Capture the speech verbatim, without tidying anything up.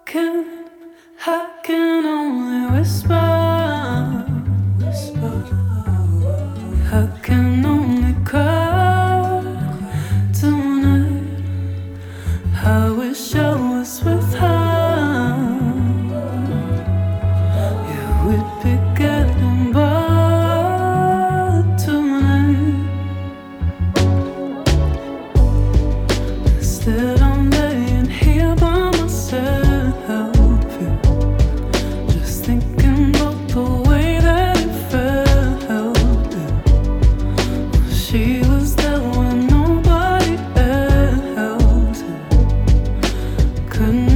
can, I can only whisper, whisper. I can only cry tonight. I wish I was with her. Yeah, we'd be getting by tonight. Instead, I'm laying here by myself, yeah, just thinking about the way that it felt. Yeah. She was there when nobody else, yeah. Couldn't